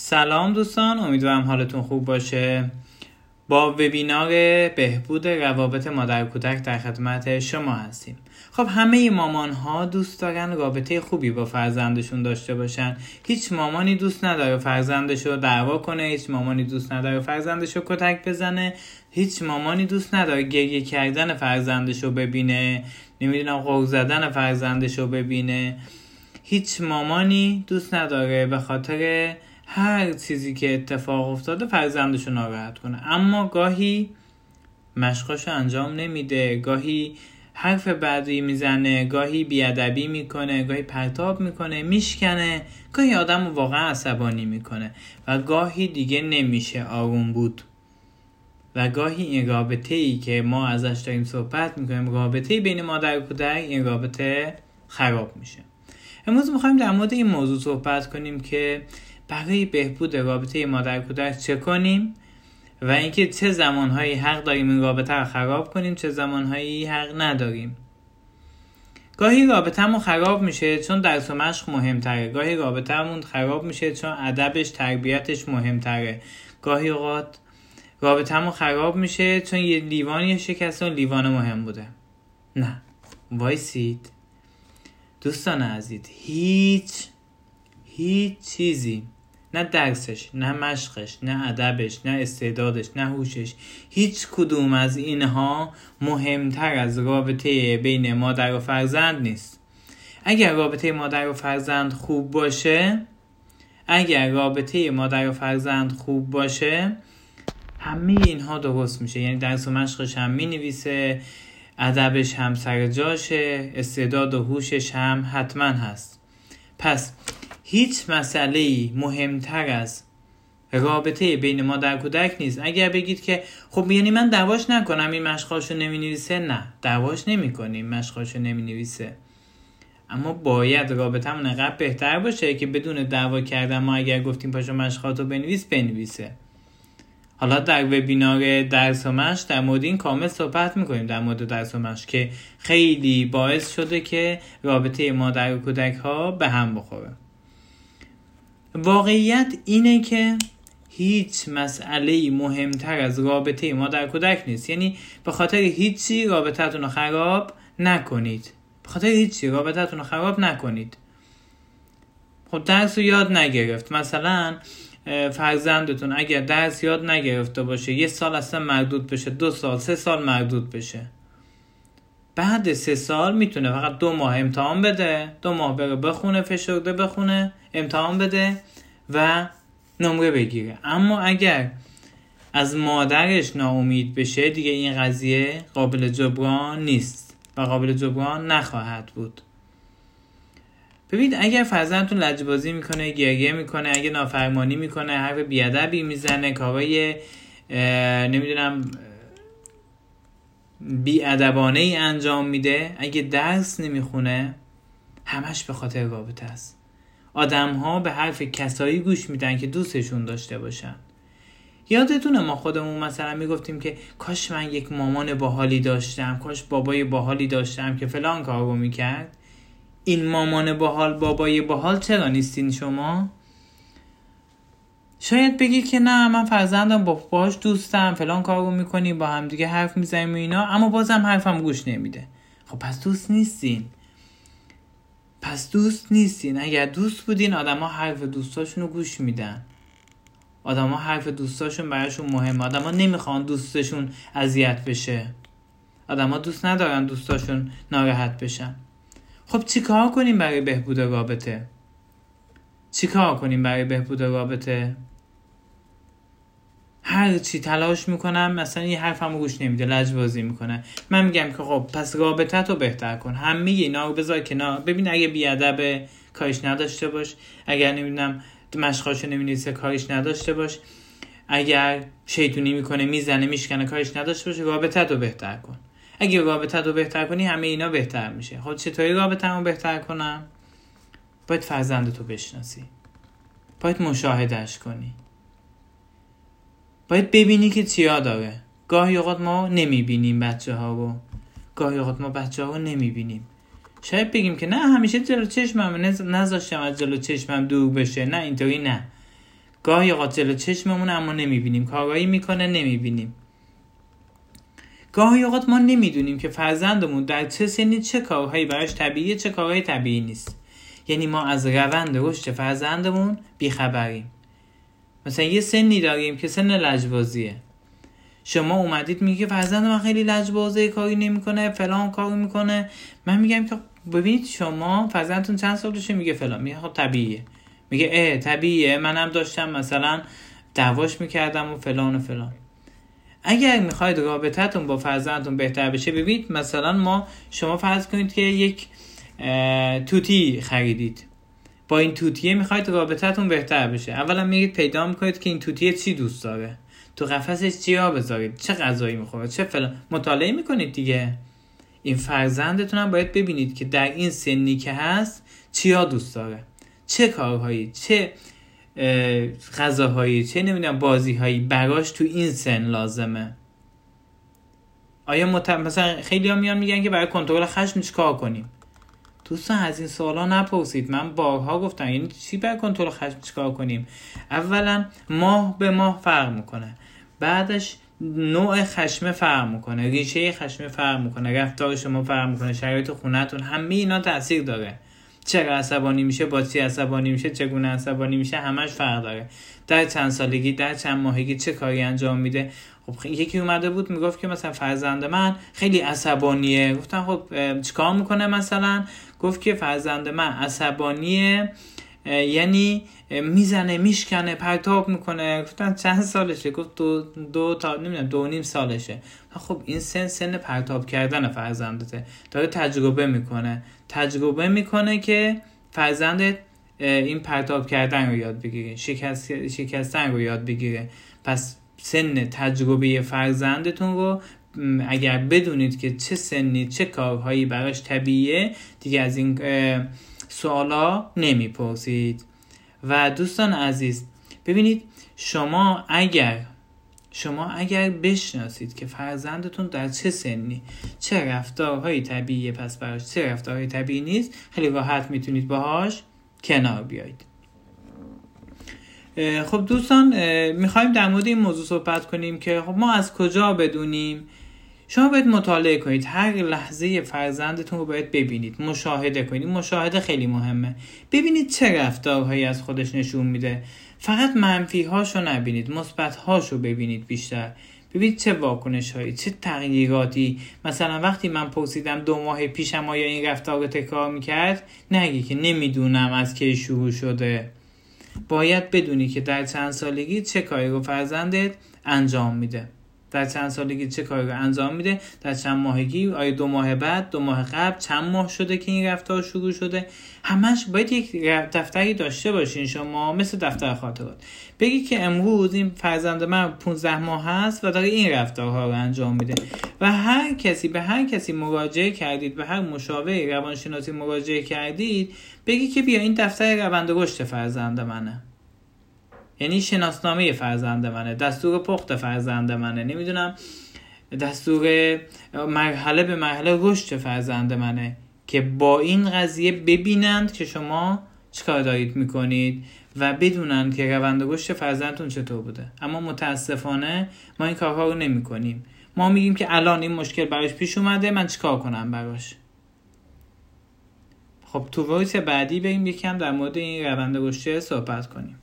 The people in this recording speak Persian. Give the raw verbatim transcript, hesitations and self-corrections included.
سلام دوستان، امیدوارم حالتون خوب باشه. با وبینار بهبود روابط مادر کودک در خدمت شما هستیم. خب همه مامان ها دوست دارن رابطه خوبی با فرزندشون داشته باشن. هیچ مامانی دوست نداره فرزندشو دعوا کنه، هیچ مامانی دوست نداره فرزندشو کتک بزنه، هیچ مامانی دوست نداره گریه کردن فرزندشو ببینه، نمیدونم غر زدن فرزندشو ببینه. هیچ مامانی دوست نداره به خاطر هر چیزی که اتفاق افتاده فرزندشو ناراحت کنه. اما گاهی مشقاشو انجام نمیده، گاهی حرف بعدی میزنه، گاهی بیادبی میکنه، گاهی پرتاب میکنه، میشکنه، گاهی آدمو واقعا عصبانی میکنه و گاهی دیگه نمیشه آروم بود و گاهی این رابطه‌ای که ما ازش داریم صحبت میکنیم، رابطه‌ای بین مادر و کودک، این رابطه خراب میشه. امروز میخوایم در مورد این موضوع صحبت کنیم که برای بهبود رابطه مادر کودک چه کنیم و اینکه چه زمانهایی حق داریم این رابطه رو خراب کنیم، چه زمانهایی حق نداریم. گاهی رابطه‌مون خراب میشه چون درس و مشق مهمتره، گاهی رابطه‌مون خراب میشه چون ادبش، تربیتش مهمتره، گاهی اوقات رابطه‌مون خراب میشه چون یه لیوانی شکسته و لیوان مهم بوده. نه، وایسید دوستان عزیز، هیچ هیچ چیزی، نه درسش، نه مشقش، نه ادبش، نه استعدادش، نه هوشش، هیچ کدوم از اینها مهمتر از رابطه بین مادر و فرزند نیست. اگر رابطه مادر و فرزند خوب باشه، اگر رابطه مادر و فرزند خوب باشه همه اینها درست میشه. یعنی درس و مشقش هم مینویسه، ادبش هم سر جاشه، استعداد و هوشش هم حتما هست. پس هیچ مسئله‌ای مهمتر از رابطه بین مادر و کودک نیست. اگر بگید که خب یعنی من دعواش نکنم این مشقاشو نمی‌نویسه، نه، دعواش نمی‌کنیم، مشقاشو نمی‌نویسه، اما باید رابطه‌مون انقدر بهتر باشه که بدون دعوا کردن ما اگر گفتیم پاشو مشقاتو بنویس، بنویسه. حالا در وبینار درس و مشق در مورد این کامل صحبت می‌کنیم، در مورد درس و مشق که خیلی باعث شده که رابطه مادر و کودک ها به هم بخوره. واقعیت اینه که هیچ مسئله‌ای مهمتر از رابطه مادر کودک نیست. یعنی به خاطر هیچی رابطتون رو خراب نکنید. به خاطر هیچی رابطتون رو خراب نکنید. خب درس رو یاد نگرفت، مثلا فرزندتون اگر درس یاد نگرفته باشه یه سال اصلا مردود بشه، دو سال، سه سال مردود بشه، بعد سه سال میتونه فقط دو ماه امتحان بده، دو ماه بره بخونه، فشرده بخونه، امتحان بده و نمره بگیره. اما اگر از مادرش ناامید بشه دیگه این قضیه قابل جبران نیست و قابل جبران نخواهد بود. ببینید اگر فرزندتون لجبازی میکنه، گریه میکنه، اگه نافرمانی میکنه، حرف بیادبی میزنه، کارهای نمیدونم بیادبانه ای انجام میده، اگه درس نمیخونه، همش به خاطر رابطه است. آدم ها به حرف کسایی گوش میدن که دوستشون داشته باشن. یادتونه ما خودمون مثلا میگفتیم که کاش من یک مامان باحالی داشتم، کاش بابای باحالی داشتم که فلان کارو میکرد. این مامان باحال، بابای باحال چرا نیستین شما؟ شاید بگید که نه من فرزندم با باهاش دوستم، فلان کارو میکنیم، با هم دیگه حرف میزنیم و اینا، اما بازم حرفم گوش نمیده. خب پس دوست نیستین. پس دوست نیستین. اگر دوست بودین آدما حرف دوستاشونو گوش میدن. آدما حرف دوستاشون براشون مهمه. آدما نمیخوان دوستشون اذیت بشه. آدما دوست ندارن دوستاشون ناراحت بشن. خب چی کار کنیم برای بهبود رابطه؟ چی کار کنیم برای بهبود رابطه؟ هر چی تلاش میکنم، مثلا یه حرفمو گوش نمیده، لجبازی میکنه، من میگم که خب پس رابطه تو بهتر کن، همه اینا رو بذار کنار. ببین اگه بیادب کارش نداشته باش، اگر نمیدونم مشقاشو نمینویسه کارش نداشته باش، اگر شیطونی میکنه، میزنه، میشکنه، کارش نداشته باش، رابطه تو بهتر کن. اگه رابطه تو بهتر کنی همه اینا بهتر میشه. خب چطوری رابطه رو بهتر کنم؟ باید فرزندتو بشناسی، باید مشاهدهش کنی، باید ببینی که چیا داره. گاهی اوقات ما نمیبینیم بچه ها رو، گاهی اوقات ما بچه ها رو نمیبینیم. شاید بگیم که نه همیشه جلو چشمم، نذاشتم از جلو چشمم دور بشه. نه اینطوری نه. گاهی اوقات جلو چشممون اما نمیبینیم، کارایی میکنه نمیبینیم. گاهی اوقات ما نمیدونیم که فرزندمون در چه سنی چه کارهایی براش طبیعیه، چه کارهایی طبیعی نیست. یعنی ما از روند رشد فرزندمون بیخبریم. مثلا یه سنی داریم که سن لجبازیه، شما اومدید میگه فرزند من خیلی لجبازه، کاری نمیکنه، فلان کارو میکنه. من میگم که ببینید شما فرزندتون چند سالشه؟ میگه فلان. میگه خب طبیعیه. میگه اه طبیعیه، منم داشتم مثلا دعواش میکردم و فلان و فلان. اگر میخواید رابطتون با فرزندتون بهتر بشه، ببینید مثلا ما شما فرض کنید که یک توتی خریدید، با این توتیه میخواید رابطتون بهتر بشه. اولا میگید پیدا میکنید که این توتیه چی دوست داره، تو قفسش چیا بذارید، چه غذایی میخوره، چه فلان، مطالعه میکنید دیگه. این فرزندتون هم باید ببینید که در این سنی که هست چیا دوست داره، چه کارهایی، چه غذاهایی، چه نمیدونم بازیهایی براش تو این سن لازمه. آیا مت... مثلا خیلی ها میان میگن که برای کنترل خشم چیکار کنیم؟ دوستان از این سوالا نپرسید. من بارها گفتم یعنی چی برای کنترل خشم چیکار کنیم؟ اولا ماه به ماه فرق میکنه، بعدش نوع خشم فرق میکنه، ریشه خشم فرق میکنه، رفتار شما فرق میکنه، شرایط خونتون، همه اینا تاثیر داره. چرا عصبانی میشه، با چی عصبانی میشه، چگونه عصبانی میشه، همش فرق داره. در چند سالگی، در چند ماهگی چه کاری انجام میده. خب یکی اومده بود میگفت که مثلا فرزند من خیلی عصبانیه. گفتم خب چیکار میکنه مثلا؟ گفت که فرزند من عصبانیه یعنی میزنه، میشکنه، پرتاب میکنه. گفتم چند سالشه؟ گفت دو, دو تا نمیدونم دو نیم سالشه. خب این سن سن پرتاب کردن فرزندته، داره تجربه میکنه تجربه میکنه که فرزندت این پرتاب کردن رو یاد بگیره، شکست شکستن رو یاد بگیره. پس سن تجربه فرزندتون رو اگر بدونید که چه سنی چه کارهایی براش طبیعیه، دیگه از این سوالا نمیپرسید. و دوستان عزیز ببینید، شما اگر شما اگر بشناسید که فرزندتون در چه سنی چه رفتارهایی طبیعیه، پس براش چه رفتارهایی طبیعی نیست، خیلی راحت میتونید باهاش کنار بیایید. خب دوستان میخوایم در مورد این موضوع صحبت کنیم که خب ما از کجا بدونیم. شما باید مطالعه کنید، هر لحظه فرزندتون رو باید ببینید، مشاهده کنید. مشاهده خیلی مهمه. ببینید چه رفتارهایی از خودش نشون میده. فقط منفی هاشو نبینید، مثبت هاشو ببینید بیشتر. ببینید چه واکنش هایی، چه تغییراتی. مثلا وقتی من پرسیدم دو ماه پیشم آیا این رفتار رو تکرار میکرد، نگی که نمیدونم از کی شروع شده. باید بدونی که در چند سالگی چه کاری رو فرزندت انجام میده، در چند سالگی چه کاری رو انجام میده، در چند ماهگی، آیا دو ماه بعد، دو ماه قبل، چند ماه شده که این رفتار شروع شده. همش باید یک دفتری داشته باشین شما، مثل دفتر خاطرات. بگی که امروز این فرزند من پانزده ماه هست و داره این رفتارها رو انجام میده. و هر کسی به هر کسی مراجعه کردید، به هر مشاور روانشناسی مراجعه کردید، بگی که بیا این دفتر روند رشد فرزند منه، یعنی شناسنامه فرزند منه، دستور پخت فرزند منه، نمیدونم دستور مرحله به مرحله رشد فرزند منه، که با این قضیه ببینند که شما چیکار دارید میکنید و بدونن که روند رشد فرزندتون چطور بوده. اما متاسفانه ما این کارها رو نمی کنیم. ما میگیم که الان این مشکل براش پیش اومده، من چیکار کنم براش. خب تو وایس بعدی بریم یکم در مورد این روند رشد صحبت کنیم.